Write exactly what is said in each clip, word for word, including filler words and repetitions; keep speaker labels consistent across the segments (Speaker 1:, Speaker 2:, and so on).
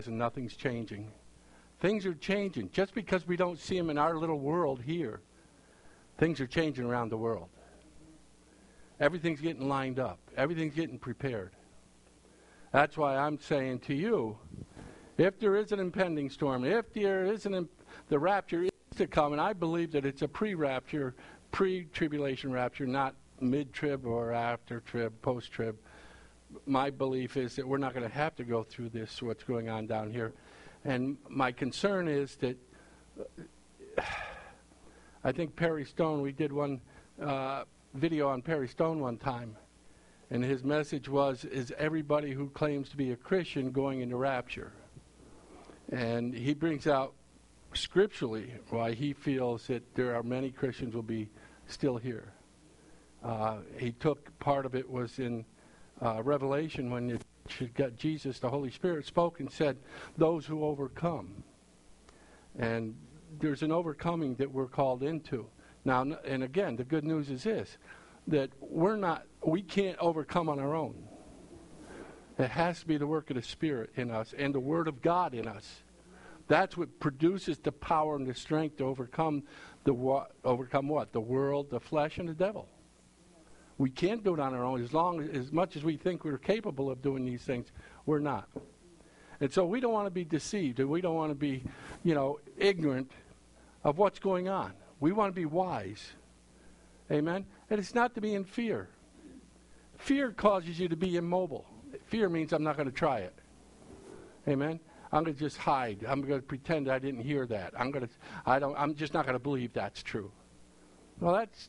Speaker 1: and nothing's changing. Things are changing. Just because we don't see them in our little world here, things are changing around the world. Everything's getting lined up. Everything's getting prepared. That's why I'm saying to you, if there is an impending storm, if there is an imp- the rapture is to come, and I believe that it's a pre-rapture, pre-tribulation rapture, not mid-trib or after-trib, post-trib. My belief is that we're not going to have to go through this, what's going on down here. And my concern is that uh, I think Perry Stone, we did one uh, video on Perry Stone one time, and his message was, is everybody who claims to be a Christian going into rapture? And he brings out scripturally why he feels that there are many Christians will be still here. Uh, he took, part of it was in uh, Revelation when it got Jesus, the Holy Spirit, spoke and said, those who overcome. And there's an overcoming that we're called into. Now, and again, the good news is this, that we're not, we can't overcome on our own. It has to be the work of the Spirit in us and the Word of God in us. That's what produces the power and the strength to overcome the what? Overcome what? The world, the flesh, and the devil. We can't do it on our own. As long as much as we think we're capable of doing these things, we're not. And so we don't want to be deceived, and we don't want to be, you know, ignorant of what's going on. We want to be wise. Amen? And it's not to be in fear. Fear causes you to be immobile. Fear means I'm not going to try it. Amen? I'm going to just hide. I'm going to pretend I didn't hear that. I'm going to, I don't, I'm just not going to believe that's true. Well, that's,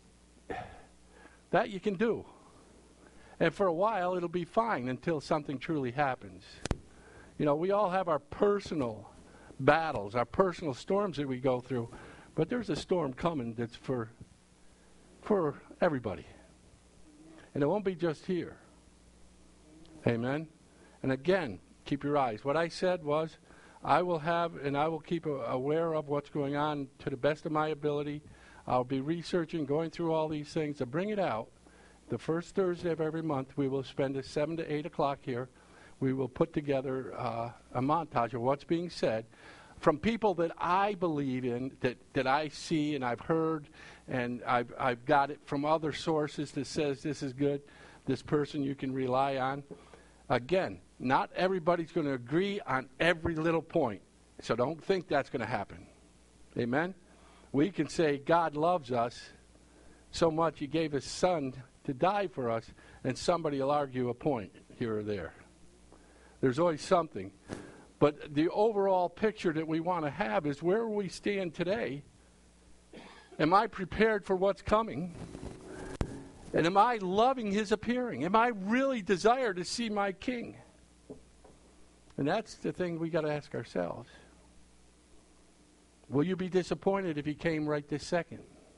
Speaker 1: that you can do. And for a while, it'll be fine until something truly happens. You know, we all have our personal battles, our personal storms that we go through. But there's a storm coming that's for, for everybody. And it won't be just here. Amen? And again, keep your eyes. What I said was, I will have and I will keep a, aware of what's going on to the best of my ability. I'll be researching, going through all these things to bring it out. The first Thursday of every month, we will spend at seven to eight o'clock here. We will put together uh, a montage of what's being said from people that I believe in, that, that I see and I've heard, and I've, I've got it from other sources that says this is good, this person you can rely on. Again, not everybody's going to agree on every little point, so don't think that's going to happen. Amen? We can say God loves us so much He gave His Son to die for us, and somebody will argue a point here or there. There's always something. But the overall picture that we want to have is where we stand today. Am I prepared for what's coming? And am I loving His appearing? Am I really desire to see my King? And that's the thing we got to ask ourselves. Will you be disappointed if He came right this second?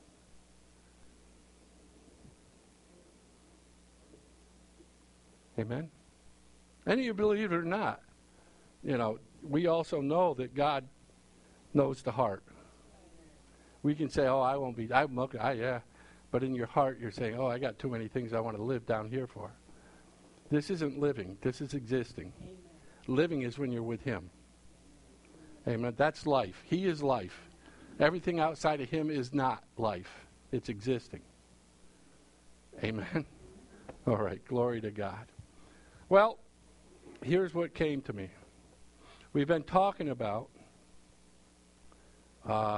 Speaker 1: Amen? And you believe it or not, you know, we also know that God knows the heart. We can say, oh, I won't be, I'm okay, I, yeah. But in your heart, you're saying, oh, I got too many things I want to live down here for. This isn't living. This is existing. Amen. Living is when you're with Him. Amen. That's life. He is life. Everything outside of Him is not life. It's existing. Amen. All right. Glory to God. Well, here's what came to me. We've been talking about uh,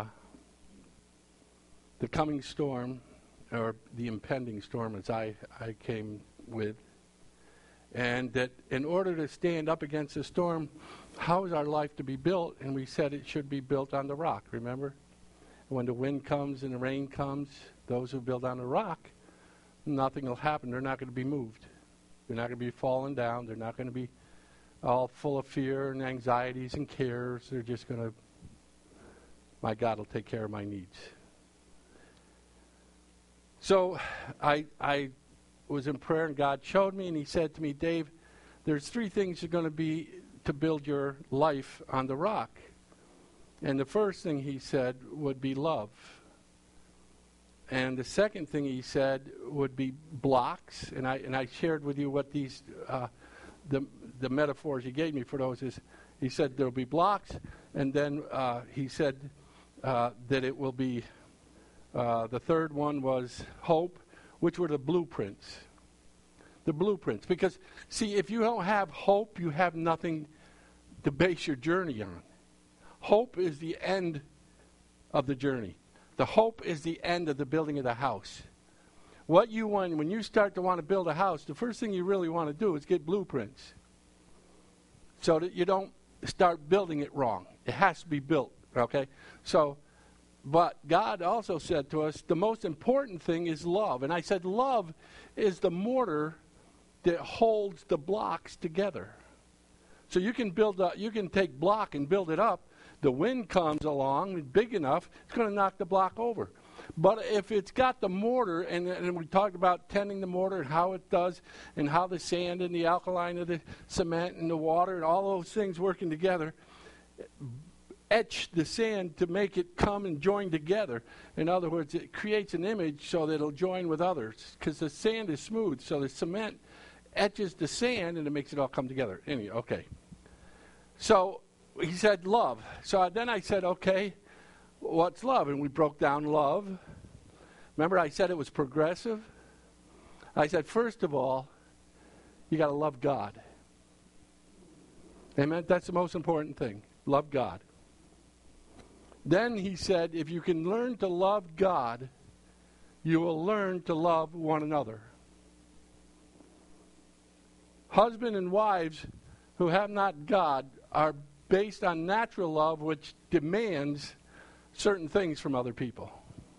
Speaker 1: the coming storm, or the impending storm, as I, I came with, and that in order to stand up against the storm, how is our life to be built? And we said it should be built on the rock, remember? When the wind comes and the rain comes, those who build on the rock, nothing will happen. They're not going to be moved. They're not going to be falling down. They're not going to be all full of fear and anxieties and cares. They're just going to, my God will take care of my needs. So I I was in prayer, and God showed me, and He said to me, Dave, there's three things you're going to be to build your life on the rock. And the first thing He said would be love. And the second thing He said would be blocks. And I and I shared with you what these, uh, the the metaphors He gave me for those is, He said there will be blocks, and then uh, he said uh, that it will be, uh, the third one was hope, which were the blueprints. The blueprints. Because, see, if you don't have hope, you have nothing to base your journey on. Hope is the end of the journey. The hope is the end of the building of the house. What you want, when you start to want to build a house, the first thing you really want to do is get blueprints, so that you don't start building it wrong. It has to be built, okay? So, but God also said to us, the most important thing is love. And I said, love is the mortar that holds the blocks together. So you can build a, you can take block and build it up. The wind comes along big enough, it's going to knock the block over. But if it's got the mortar, and, and we talked about tending the mortar and how it does, and how the sand and the alkaline of the cement and the water and all those things working together, etch the sand to make it come and join together. In other words, it creates an image so that it'll join with others, because the sand is smooth, so the cement etches the sand and it makes it all come together. Anyway, okay. So he said love. So then I said, okay, what's love? And we broke down love. Remember I said it was progressive? I said, first of all, you got to love God. Amen? That's the most important thing. Love God. Then he said, if you can learn to love God, you will learn to love one another. Husband and wives who have not God are based on natural love, which demands certain things from other people.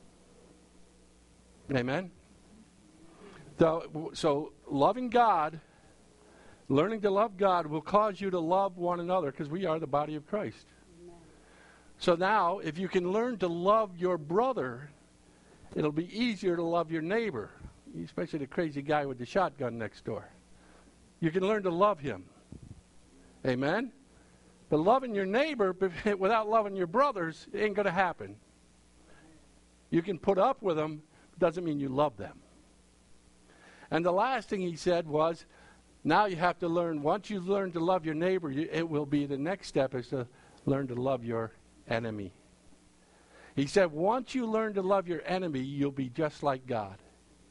Speaker 1: Amen? So, so loving God, learning to love God will cause you to love one another, because we are the body of Christ. Amen. So now, if you can learn to love your brother, it'll be easier to love your neighbor, especially the crazy guy with the shotgun next door. You can learn to love him. Amen? But loving your neighbor without loving your brothers ain't going to happen. You can put up with them, doesn't mean you love them. And the last thing he said was, now you have to learn, once you learn to love your neighbor, you, it will be the next step is to learn to love your enemy. He said, once you learn to love your enemy, you'll be just like God.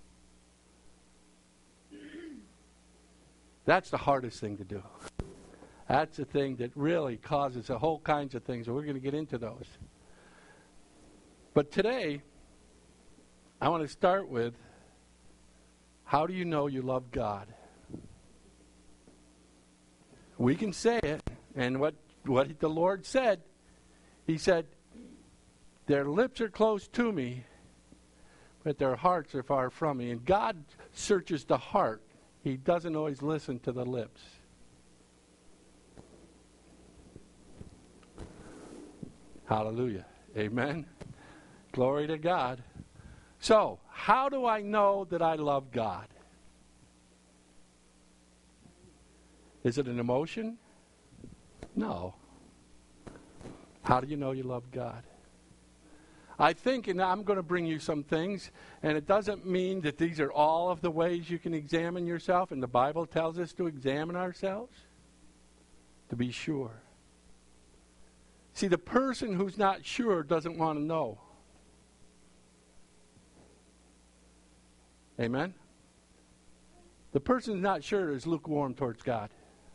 Speaker 1: That's the hardest thing to do. That's the thing that really causes a whole kinds of things, and we're going to get into those. But today, I want to start with, how do you know you love God? We can say it, and what, what the Lord said, he said, their lips are close to me, but their hearts are far from me. And God searches the heart. He doesn't always listen to the lips. Hallelujah. Amen. Glory to God. So, how do I know that I love God? Is it an emotion? No. How do you know you love God? I think, and I'm going to bring you some things, and it doesn't mean that these are all of the ways you can examine yourself, and the Bible tells us to examine ourselves, to be sure. See, the person who's not sure doesn't want to know. Amen? The person who's not sure is lukewarm towards God.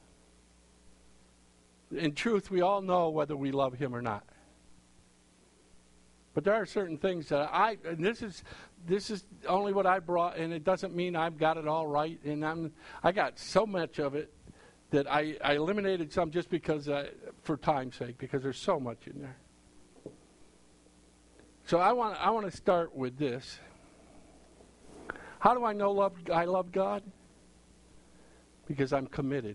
Speaker 1: In truth, we all know whether we love him or not. But there are certain things that I, and this is this is only what I brought, and it doesn't mean I've got it all right, and I'm I got so much of it that I, I eliminated some just because, I, for time's sake, because there's so much in there. So I want I want to start with this. How do I know love, I love God? Because I'm committed.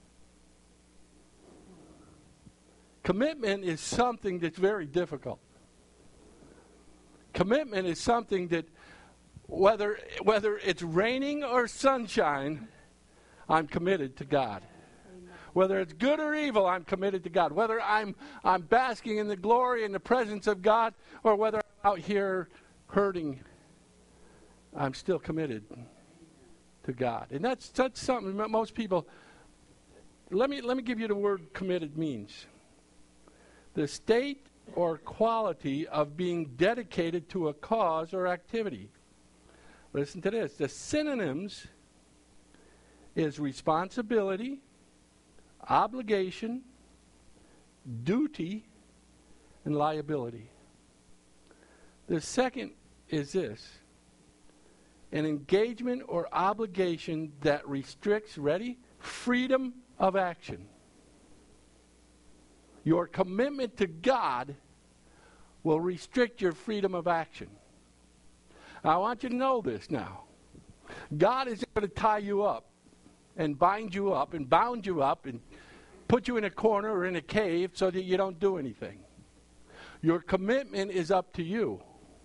Speaker 1: Commitment is something that's very difficult. Commitment is something that, whether whether it's raining or sunshine, I'm committed to God. Amen. Whether it's good or evil, I'm committed to God. Whether I'm I'm basking in the glory and the presence of God, or whether I'm out here hurting, I'm still committed to God. And that's that's something that most people, let me let me give you the word committed means. The state or quality of being dedicated to a cause or activity. Listen to this. The synonyms is responsibility, obligation, duty, and liability. The second is this: an engagement or obligation that restricts, ready, freedom of action. Your commitment to God will restrict your freedom of action. I want you to know this now. God isn't going to tie you up and bind you up and bound you up and put you in a corner or in a cave so that you don't do anything. Your commitment is up to you.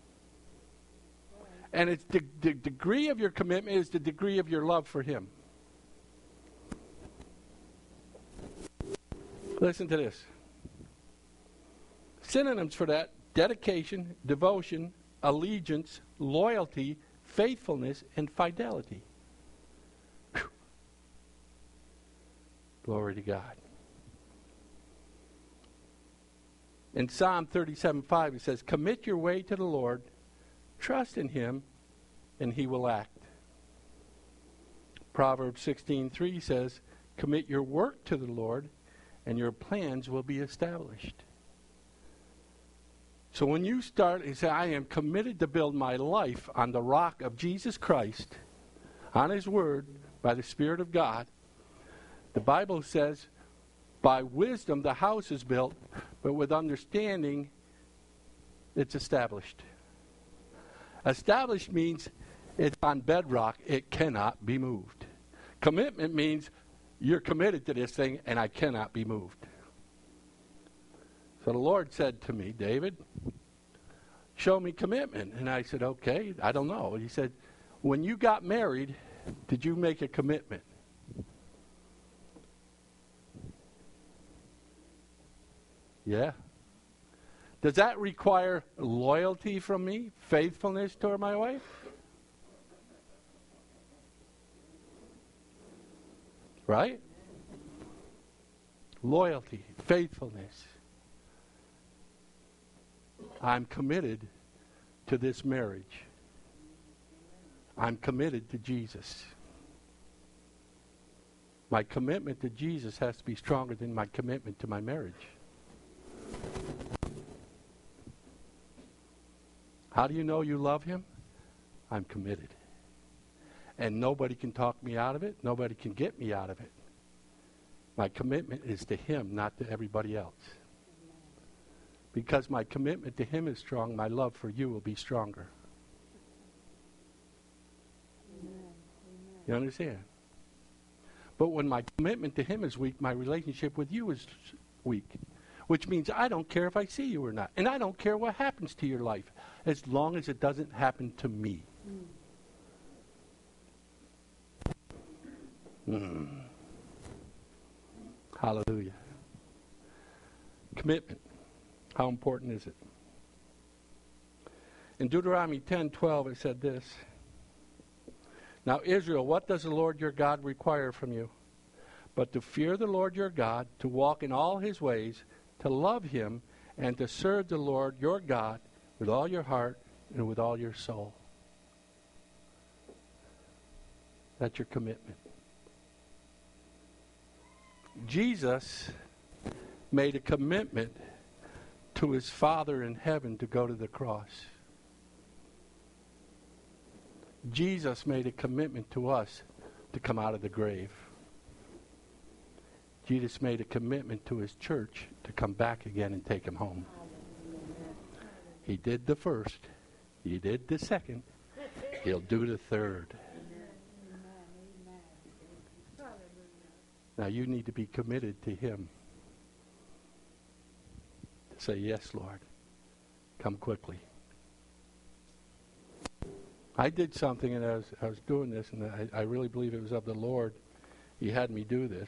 Speaker 1: And it's the, the degree of your commitment is the degree of your love for Him. Listen to this. Synonyms for that: dedication, devotion, allegiance, loyalty, faithfulness, and fidelity. Whew. Glory to God. In Psalm thirty-seven five, it says, "Commit your way to the Lord, trust in Him, and He will act." Proverbs sixteen three says, "Commit your work to the Lord, and your plans will be established." So when you start and say, I am committed to build my life on the rock of Jesus Christ, on His Word, by the Spirit of God, the Bible says, by wisdom the house is built, but with understanding it's established. Established means it's on bedrock. It cannot be moved. Commitment means you're committed to this thing and I cannot be moved. So the Lord said to me, David, show me commitment. And I said, okay, I don't know. He said, when you got married, did you make a commitment? Yeah. Does that require loyalty from me? Faithfulness toward my wife? Right? Loyalty, faithfulness. I'm committed to this marriage. I'm committed to Jesus. My commitment to Jesus has to be stronger than my commitment to my marriage. How do you know you love Him? I'm committed. And nobody can talk me out of it. Nobody can get me out of it. My commitment is to Him, not to everybody else. Because my commitment to Him is strong, my love for you will be stronger. Amen. You understand? But when my commitment to Him is weak, my relationship with you is weak. Which means I don't care if I see you or not. And I don't care what happens to your life, as long as it doesn't happen to me. Mm. Mm. Hallelujah. Commitment. How important is it? In Deuteronomy ten twelve, it said this. Now, Israel, what does the Lord your God require from you? But to fear the Lord your God, to walk in all His ways, to love Him, and to serve the Lord your God with all your heart and with all your soul. That's your commitment. Jesus made a commitment to His Father in heaven to go to the cross. Jesus made a commitment to us to come out of the grave. Jesus made a commitment to His church to come back again and take Him home. He did the first. He did the second. He'll do the third. Now you need to be committed to Him. To say, yes, Lord, come quickly. I did something, and I was, I was doing this, and I, I really believe it was of the Lord. He had me do this.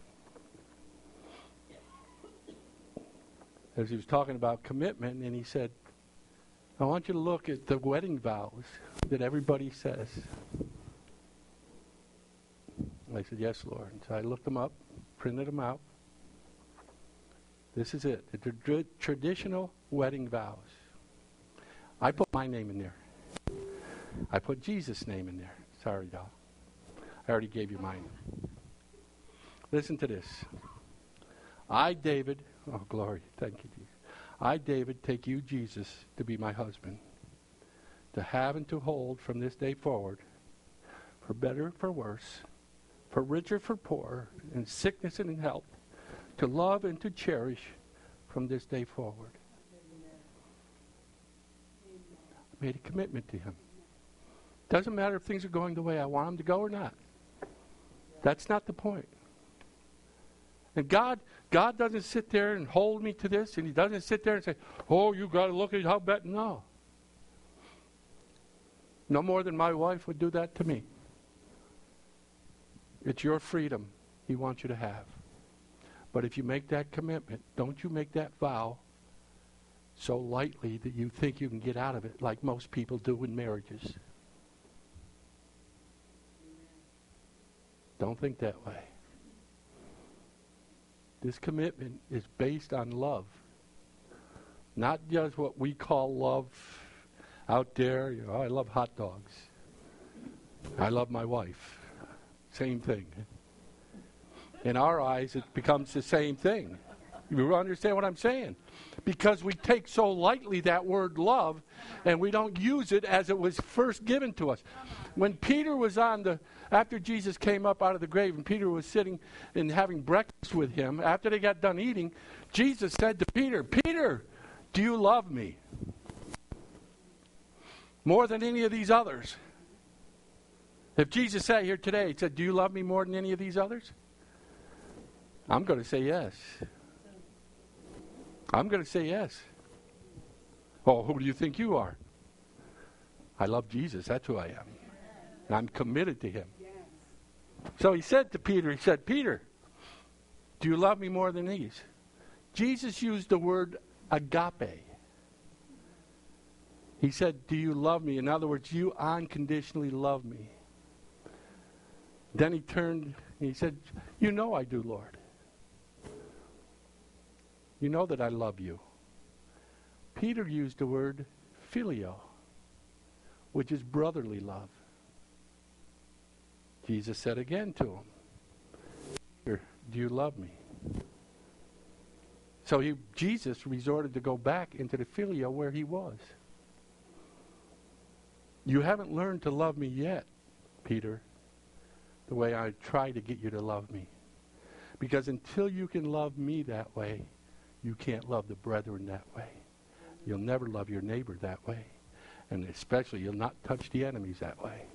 Speaker 1: As He was talking about commitment, and He said, I want you to look at the wedding vows that everybody says. And I said, yes, Lord. And so I looked them up, printed them out. This is it. The tr- traditional wedding vows. I put my name in there. I put Jesus' name in there. Sorry, y'all. I already gave you mine. Listen to this. I, David, oh, glory, thank you, Jesus. I, David, take you, Jesus, to be my husband, to have and to hold from this day forward, for better, for worse, for richer, for poorer, in sickness and in health, to love and to cherish from this day forward. I made a commitment to him. Doesn't matter if things are going the way I want them to go or not. That's not the point. And God, God doesn't sit there and hold me to this, and he doesn't sit there and say, oh, you got to look at how bad. No. No more than my wife would do that to me. It's your freedom he wants you to have. But if you make that commitment, don't you make that vow so lightly that you think you can get out of it like most people do in marriages. Don't think that way. This commitment is based on love. Not just what we call love out there. You know, I love hot dogs. I love my wife. Same thing. In our eyes, it becomes the same thing. You understand what I'm saying? Because we take so lightly that word love, and we don't use it as it was first given to us. When Peter was on the, after Jesus came up out of the grave, and Peter was sitting and having breakfast with him, after they got done eating, Jesus said to Peter, Peter, do you love me? More than any of these others. If Jesus sat here today and said, do you love me more than any of these others? I'm going to say yes. I'm going to say yes. Oh, who do you think you are? I love Jesus. That's who I am. And I'm committed to him. So he said to Peter, he said, Peter, do you love me more than these? Jesus used the word agape. He said, do you love me? In other words, you unconditionally love me. Then he turned and he said, you know I do, Lord. You know that I love you. Peter used the word phileo, which is brotherly love. Jesus said again to him, Peter, do you love me? So he, Jesus resorted to go back into the phileo where he was. You haven't learned to love me yet, Peter, the way I try to get you to love me. Because until you can love me that way, you can't love the brethren that way. You'll never love your neighbor that way. And especially, you'll not touch the enemies that way.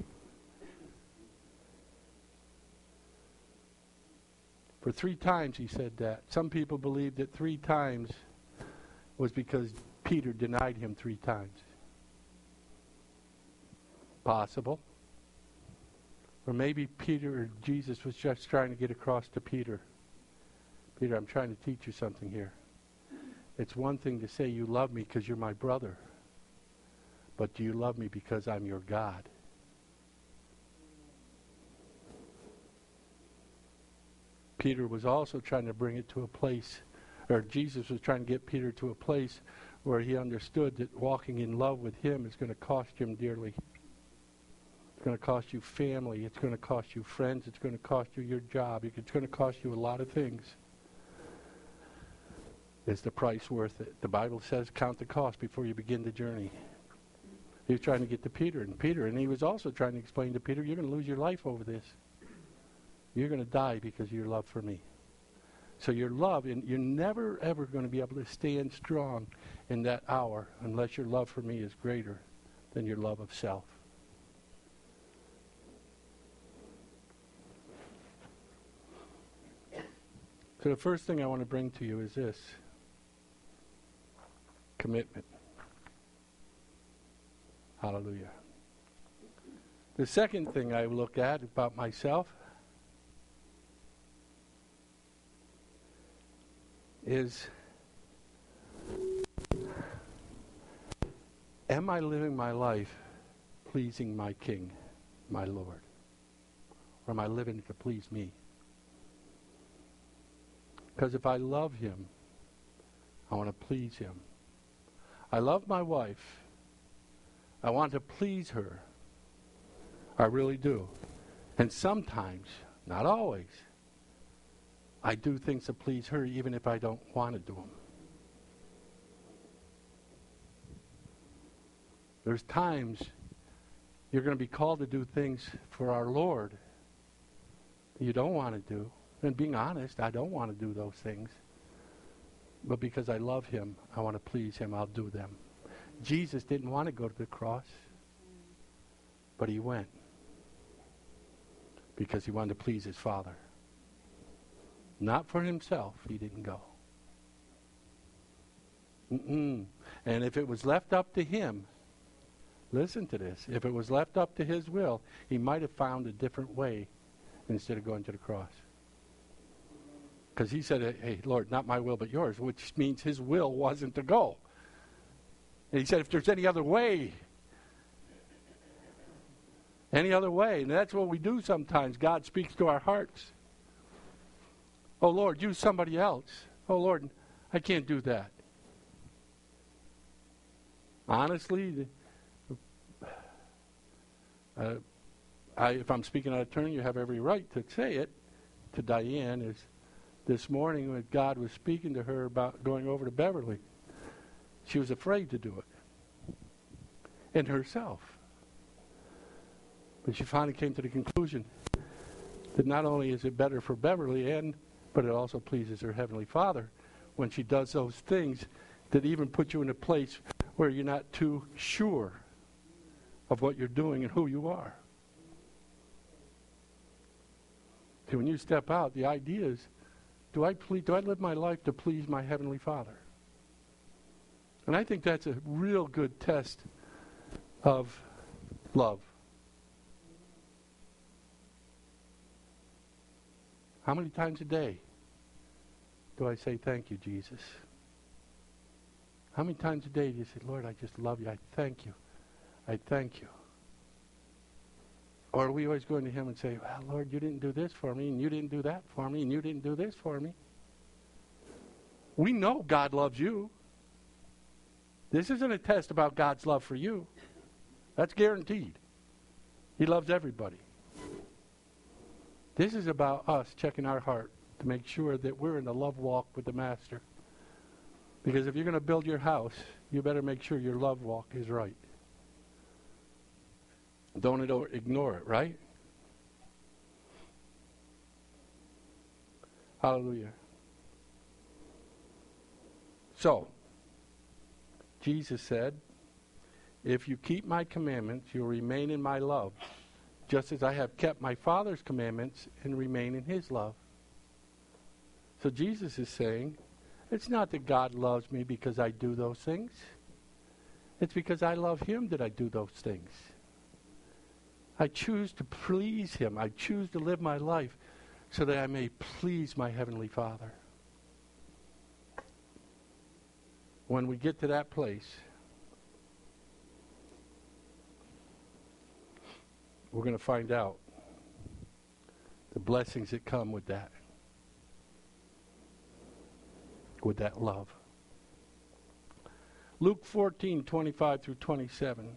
Speaker 1: For three times he said that. Some people believe that three times was because Peter denied him three times. Possible. Or maybe Peter or Jesus was just trying to get across to Peter. Peter, I'm trying to teach you something here. It's one thing to say you love me because you're my brother. But do you love me because I'm your God? Peter was also trying to bring it to a place, or Jesus was trying to get Peter to a place where he understood that walking in love with him is going to cost him dearly. It's going to cost you family. It's going to cost you friends. It's going to cost you your job. It's going to cost you a lot of things. Is the price worth it? The Bible says count the cost before you begin the journey. He was trying to get to Peter and Peter, and he was also trying to explain to Peter, you're going to lose your life over this. You're going to die because of your love for me. So your love, and you're never ever going to be able to stand strong in that hour unless your love for me is greater than your love of self. So the first thing I want to bring to you is this. Commitment. Hallelujah. The second thing I look at about myself is, am I living my life pleasing my King, my Lord? Or am I living to please me? Because if I love him, I want to please him. I love my wife. I want to please her. I really do. And sometimes, not always, I do things to please her even if I don't want to do them. There's times you're going to be called to do things for our Lord that you don't want to do. And being honest, I don't want to do those things. But because I love him, I want to please him, I'll do them. Jesus didn't want to go to the cross, but he went because he wanted to please his Father. Not for himself, he didn't go. Mm-mm. And if it was left up to him, listen to this, if it was left up to his will, he might have found a different way instead of going to the cross. Because he said, hey, Lord, not my will but yours, which means his will wasn't to go. And he said, if there's any other way, any other way. And that's what we do sometimes. God speaks to our hearts. Oh, Lord, use somebody else. Oh, Lord, I can't do that. Honestly, uh, I, if I'm speaking out of turn, you have every right to say it to Diane. Is this morning when God was speaking to her about going over to Beverly, she was afraid to do it in herself. But she finally came to the conclusion that not only is it better for Beverly, and but it also pleases her Heavenly Father when she does those things that even put you in a place where you're not too sure of what you're doing and who you are. See, when you step out, the idea is, do I ple- do I live my life to please my Heavenly Father? And I think that's a real good test of love. How many times a day do I say, thank you, Jesus? How many times a day do you say, Lord, I just love you. I thank you. I thank you. Or are we always going to him and say, well, Lord, you didn't do this for me, and you didn't do that for me, and you didn't do this for me? We know God loves you. This isn't a test about God's love for you. That's guaranteed. He loves everybody. This is about us checking our heart to make sure that we're in the love walk with the Master. Because if you're going to build your house, you better make sure your love walk is right. Don't ignore it, right? Hallelujah. So, Jesus said, if you keep my commandments, you'll remain in my love, just as I have kept my Father's commandments and remain in his love. So Jesus is saying, it's not that God loves me because I do those things. It's because I love him that I do those things. I choose to please him. I choose to live my life so that I may please my Heavenly Father. When we get to that place, we're going to find out the blessings that come with that, with that love. Luke fourteen, twenty-five through twenty-seven.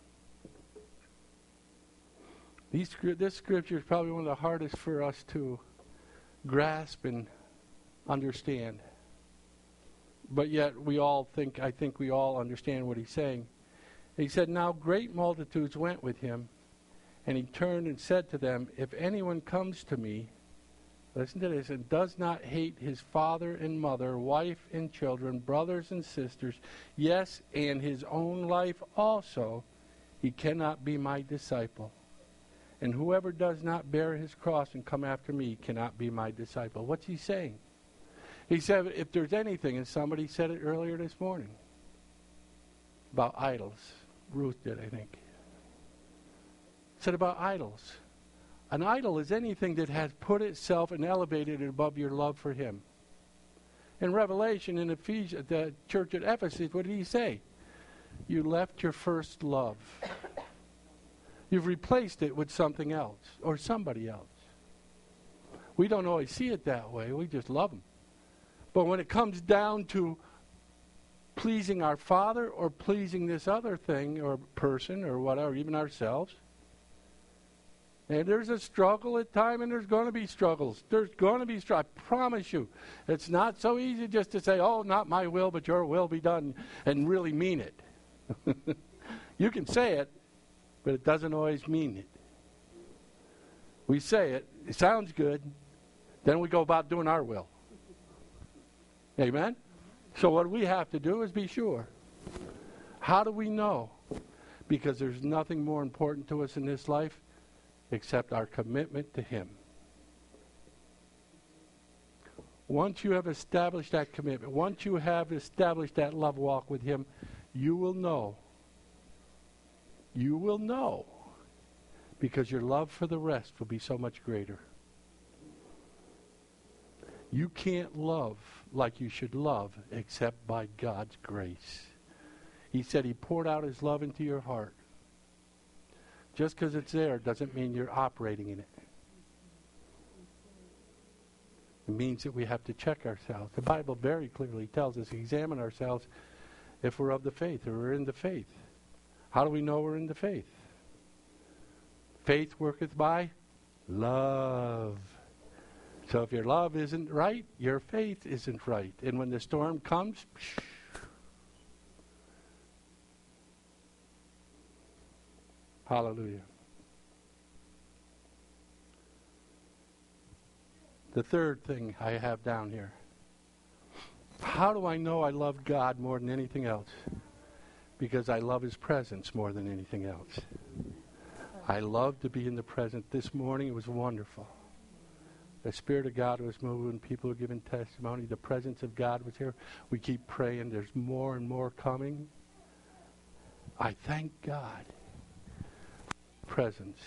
Speaker 1: These, this scripture is probably one of the hardest for us to grasp and understand. But yet we all think, I think we all understand what he's saying. He said, now great multitudes went with him, and he turned and said to them, if anyone comes to me, listen to this, and does not hate his father and mother, wife and children, brothers and sisters, yes, and his own life also, he cannot be my disciple. And whoever does not bear his cross and come after me cannot be my disciple. What's he saying? He said, if there's anything, and somebody said it earlier this morning, about idols. Ruth did, I think. Said about idols. An idol is anything that has put itself and elevated it above your love for him. In Revelation, in Ephesians, the church at Ephesus, what did he say? You left your first love. You've replaced it with something else or somebody else. We don't always see it that way. We just love them. But when it comes down to pleasing our Father or pleasing this other thing or person or whatever, even ourselves, and there's a struggle at time, and there's going to be struggles. There's going to be struggles. I promise you. It's not so easy just to say, oh, not my will, but your will be done, and really mean it. You can say it, but it doesn't always mean it. We say it, it sounds good, then we go about doing our will. Amen? So what we have to do is be sure. How do we know? Because there's nothing more important to us in this life except our commitment to Him. Once you have established that commitment, once you have established that love walk with Him, you will know. You will know. Because your love for the rest will be so much greater. You can't love like you should love except by God's grace. He said He poured out His love into your heart. Just because it's there doesn't mean you're operating in it. It means that we have to check ourselves. The Bible very clearly tells us, examine ourselves if we're of the faith or we're in the faith. How do we know we're in the faith? Faith worketh by love. So if your love isn't right, your faith isn't right. And when the storm comes, psh, hallelujah. The third thing I have down here. How do I know I love God more than anything else? Because I love His presence more than anything else. I love to be in the presence. This morning it was wonderful. The Spirit of God was moving. People were giving testimony. The presence of God was here. We keep praying. There's more and more coming. I thank God. Presence.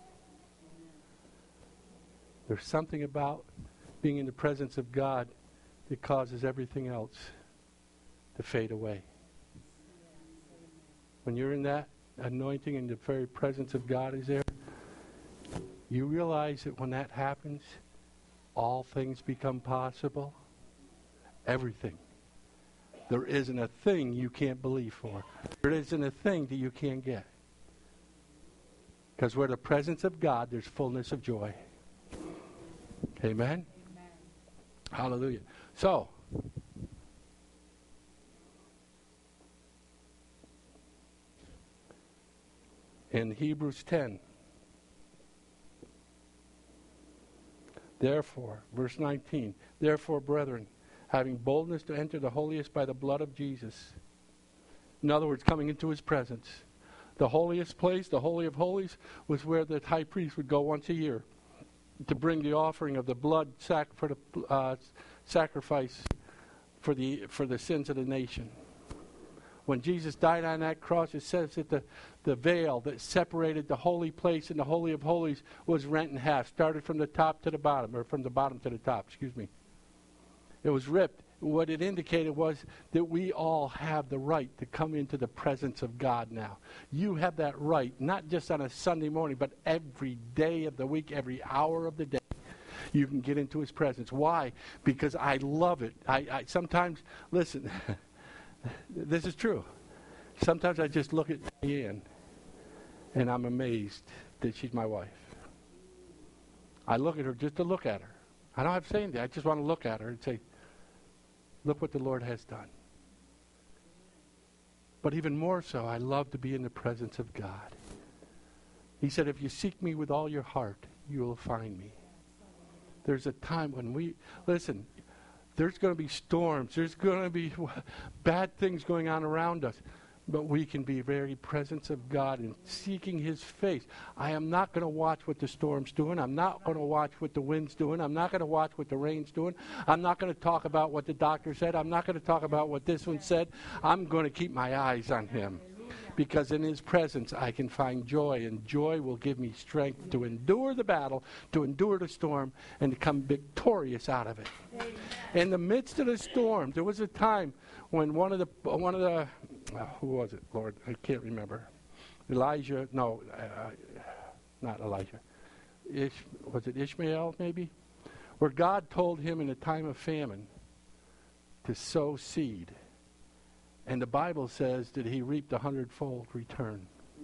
Speaker 1: There's something about being in the presence of God that causes everything else to fade away. When you're in that anointing and the very presence of God is there, you realize that when that happens, all things become possible. Everything. There isn't a thing you can't believe for. There isn't a thing that you can't get. Because where the presence of God, there's fullness of joy. Amen? Amen. Hallelujah. So, in Hebrews ten, therefore, verse nineteen, therefore, brethren, having boldness to enter the holiest by the blood of Jesus. In other words, coming into His presence. The holiest place, the Holy of Holies, was where the high priest would go once a year to bring the offering of the blood sac- for the uh, sacrifice for the for the sins of the nation. When Jesus died on that cross, it says that the, the veil that separated the holy place and the Holy of Holies was rent in half, started from the top to the bottom, or from the bottom to the top, excuse me. It was ripped. What it indicated was that we all have the right to come into the presence of God now. You have that right, not just on a Sunday morning, but every day of the week, every hour of the day. You can get into His presence. Why? Because I love it. I, I sometimes, listen, this is true. Sometimes I just look at Diane, and I'm amazed that she's my wife. I look at her just to look at her. I don't have to say anything. I just want to look at her and say, look what the Lord has done. But even more so, I love to be in the presence of God. He said, if you seek me with all your heart, you will find me. There's a time when we, listen, there's going to be storms. There's going to be bad things going on around us. But we can be very presence of God and seeking His face. I am not going to watch what the storm's doing. I'm not going to watch what the wind's doing. I'm not going to watch what the rain's doing. I'm not going to talk about what the doctor said. I'm not going to talk about what this one said. I'm going to keep my eyes on Him. Because in His presence I can find joy, and joy will give me strength to endure the battle, to endure the storm, and to come victorious out of it. Amen. In the midst of the storm, there was a time when one of the one of the uh, who was it, Lord? I can't remember. Elijah? No, uh, not Elijah. Ish, was it Ishmael? Maybe, where God told him in a time of famine to sow seed. And the Bible says that he reaped a hundredfold return.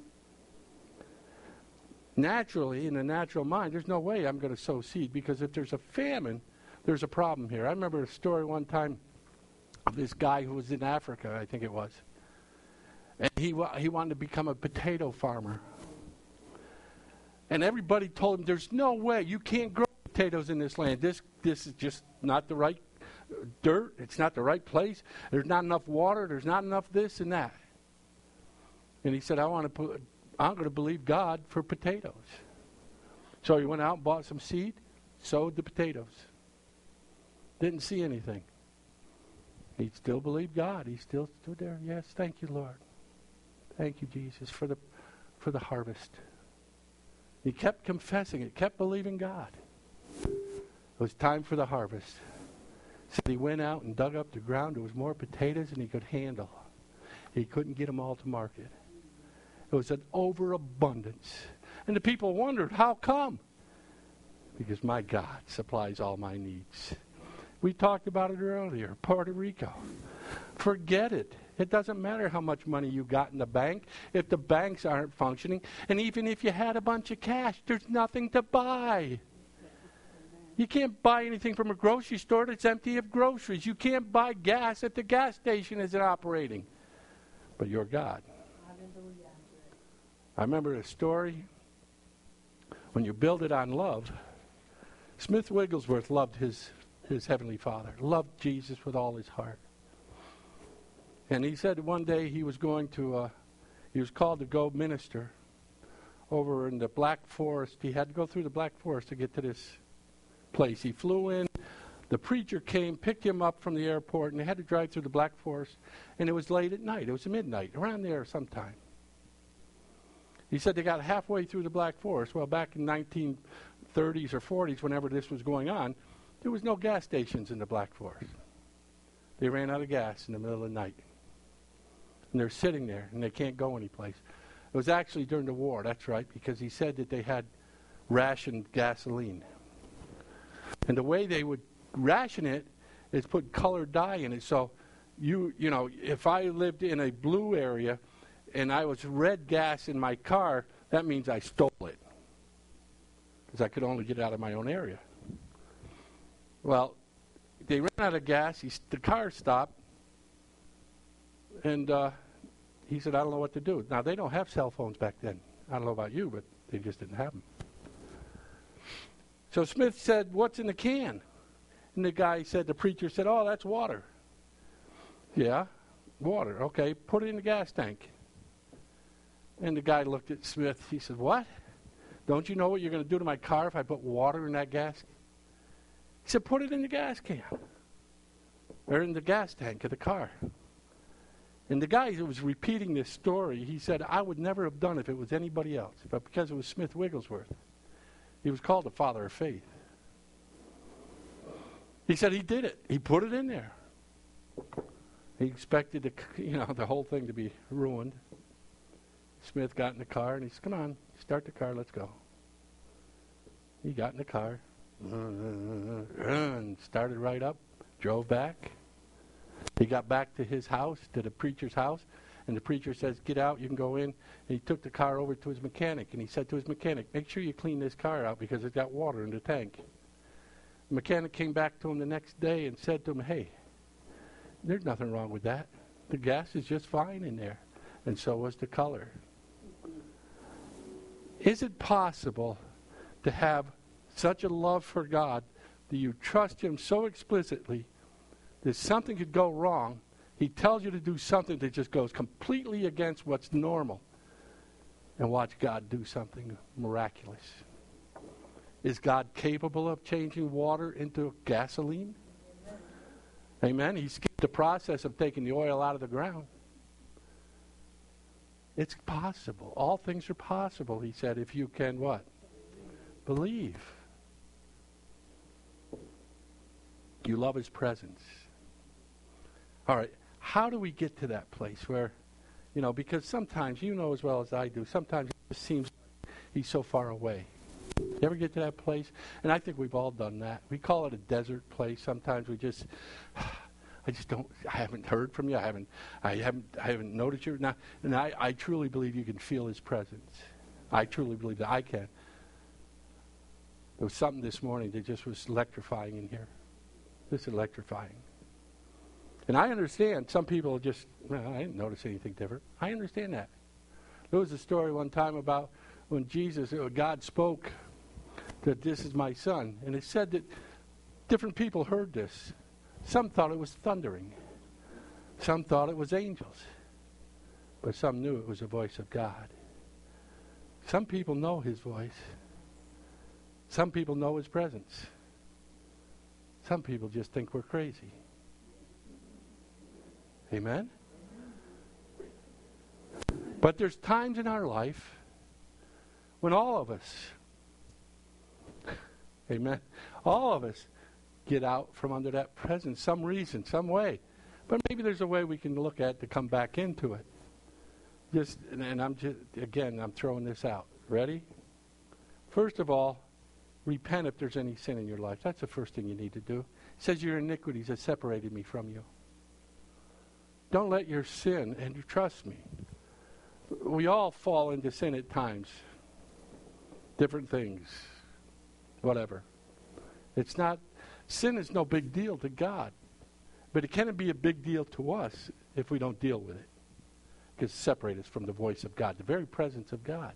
Speaker 1: Naturally, in the natural mind, there's no way I'm going to sow seed, because if there's a famine, there's a problem here. I remember a story one time of this guy who was in Africa, I think it was. And he wa- he wanted to become a potato farmer. And everybody told him, there's no way, you can't grow potatoes in this land. This this is just not the right dirt. It's not the right place. There's not enough water. There's not enough this and that. And he said, I want to put, I'm going to believe God for potatoes. So he went out and bought some seed, sowed the potatoes. Didn't see anything. He still believed God. He still stood there. Yes, thank you, Lord. Thank you, Jesus, for the for the harvest. He kept confessing it, kept believing God. It was time for the harvest. So he went out and dug up the ground. There was more potatoes than he could handle. He couldn't get them all to market. It was an overabundance. And the people wondered, how come? Because my God supplies all my needs. We talked about it earlier, Puerto Rico. Forget it. It doesn't matter how much money you got in the bank if the banks aren't functioning. And even if you had a bunch of cash, there's nothing to buy. You can't buy anything from a grocery store that's empty of groceries. You can't buy gas if the gas station isn't operating. But you're God. I remember a story. When you build it on love, Smith Wigglesworth loved his, his Heavenly Father, loved Jesus with all his heart. And he said one day he was going to, uh, he was called to go minister over in the Black Forest. He had to go through the Black Forest to get to this place. He flew in. The preacher came, picked him up from the airport, and they had to drive through the Black Forest. And it was late at night. It was midnight, around there sometime. He said they got halfway through the Black Forest. Well, back in nineteen thirties or forties, whenever this was going on, there was no gas stations in the Black Forest. They ran out of gas in the middle of the night. And they're sitting there, and they can't go anyplace. It was actually during the war, that's right, because he said that they had rationed gasoline. And the way they would ration it is put colored dye in it. So, you you know, if I lived in a blue area and I was red gas in my car, that means I stole it. Because I could only get out of my own area. Well, they ran out of gas. He, the car stopped. And uh, he said, I don't know what to do. Now, they don't have cell phones back then. I don't know about you, but they just didn't have them. So Smith said, what's in the can? And the guy said, the preacher said, oh, that's water. Yeah, water. Okay, put it in the gas tank. And the guy looked at Smith. He said, what? Don't you know what you're going to do to my car if I put water in that gas? He said, put it in the gas can. Or in the gas tank of the car. And the guy who was repeating this story, he said, I would never have done it if it was anybody else, but because it was Smith Wigglesworth. He was called the father of faith. He said he did it. He put it in there. He expected the, you know, the whole thing to be ruined. Smith got in the car and he said, come on, start the car, let's go. He got in the car and started right up, drove back. He got back to his house, to the preacher's house, and the preacher says, get out, you can go in. And he took the car over to his mechanic, and he said to his mechanic, make sure you clean this car out because it's got water in the tank. The mechanic came back to him the next day and said to him, hey, there's nothing wrong with that. The gas is just fine in there, and so was the color. Is it possible to have such a love for God that you trust Him so explicitly that something could go wrong, He tells you to do something that just goes completely against what's normal, and watch God do something miraculous? Is God capable of changing water into gasoline? Amen. Amen. He skipped the process of taking the oil out of the ground. It's possible. All things are possible, he said, if you can what? Believe. You love His presence. All right, how do we get to that place where, you know, because sometimes, you know as well as I do, sometimes it just seems like He's so far away. You ever get to that place? And I think we've all done that. We call it a desert place. Sometimes we just, I just don't, I haven't heard from you. I haven't, I haven't, I haven't noticed you. Now, and I, I truly believe you can feel his presence. I truly believe that I can. There was something this morning that just was electrifying in here. Just electrifying. And I understand some people just, well, I didn't notice anything different. I understand that. There was a story one time about when Jesus, or God spoke that this is my son. And it said that different people heard this. Some thought it was thundering. Some thought it was angels. But some knew it was the voice of God. Some people know his voice. Some people know his presence. Some people just think we're crazy. Amen? But there's times in our life when all of us, amen, all of us get out from under that presence, some reason, some way. But maybe there's a way we can look at to come back into it. Just, and, and I'm just, again, I'm throwing this out. Ready? First of all, repent if there's any sin in your life. That's the first thing you need to do. It says your iniquities have separated me from you. Don't let your sin, and trust me, we all fall into sin at times. Different things. Whatever. It's not, sin is no big deal to God. But it can be a big deal to us if we don't deal with it. Because it separates us from the voice of God, the very presence of God.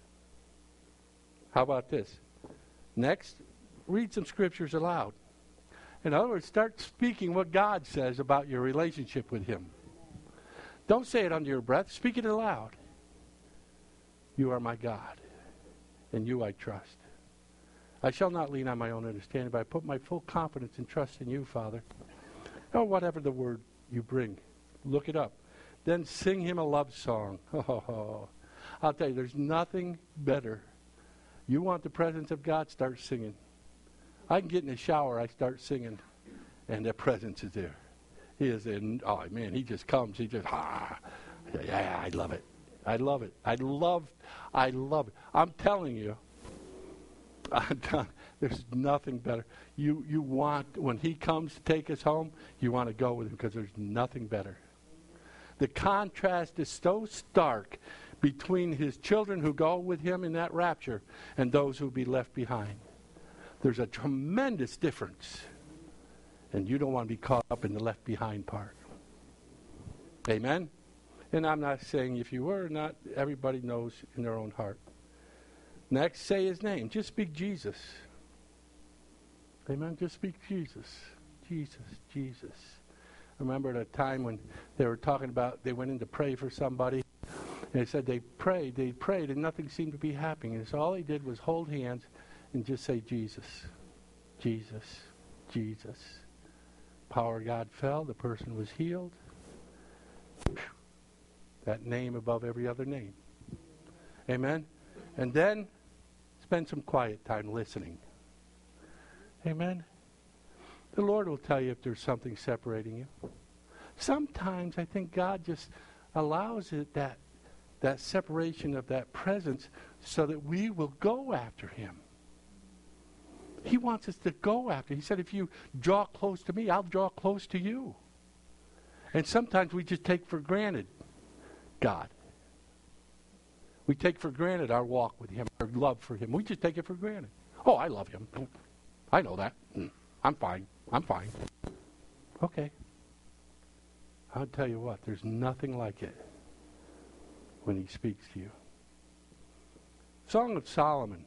Speaker 1: How about this? Next, read some scriptures aloud. In other words, start speaking what God says about your relationship with him. Don't say it under your breath. Speak it aloud. You are my God, and you I trust. I shall not lean on my own understanding, but I put my full confidence and trust in you, Father. Or whatever the word you bring. Look it up. Then sing him a love song. Oh, I'll tell you, there's nothing better. You want the presence of God, start singing. I can get in the shower, I start singing, and the presence is there. He is in, oh man, he just comes, he just, ah. Yeah, I love it. I love it. I love, I love it. I'm telling you, I'm telling, there's nothing better. You, you want, when he comes to take us home, you want to go with him because there's nothing better. The contrast is so stark between his children who go with him in that rapture and those who will be left behind. There's a tremendous difference. And you don't want to be caught up in the left behind part. Amen? And I'm not saying if you were, not everybody knows in their own heart. Next, say his name. Just speak Jesus. Amen? Just speak Jesus. Jesus, Jesus. I remember at a time when they were talking about, they went in to pray for somebody. And they said they prayed, they prayed, and nothing seemed to be happening. And so all he did was hold hands and just say Jesus. Jesus. Jesus. Power of God fell. The person was healed. That name above every other name. Amen? And then spend some quiet time listening. Amen? The Lord will tell you if there's something separating you. Sometimes I think God just allows it, that, that separation of that presence, so that we will go after him. He wants us to go after. He said, if you draw close to me, I'll draw close to you. And sometimes we just take for granted God. We take for granted our walk with him, our love for him. We just take it for granted. Oh, I love him. I know that. I'm fine. I'm fine. Okay. I'll tell you what, there's nothing like it when he speaks to you. Song of Solomon.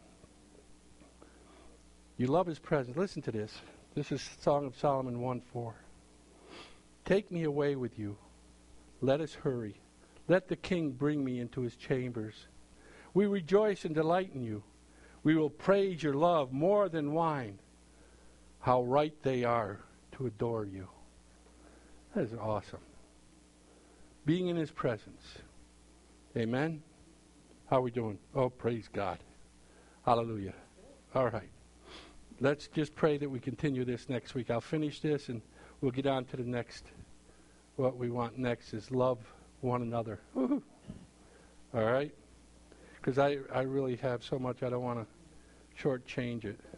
Speaker 1: You love his presence. Listen to this. This is Song of Solomon one four. Take me away with you. Let us hurry. Let the king bring me into his chambers. We rejoice and delight in you. We will praise your love more than wine. How right they are to adore you. That is awesome. Being in his presence. Amen? How are we doing? Oh, praise God. Hallelujah. All right. Let's just pray that we continue this next week. I'll finish this and we'll get on to the next. What we want next is love one another. Woo-hoo. All right? Because I, I really have so much I don't want to shortchange it.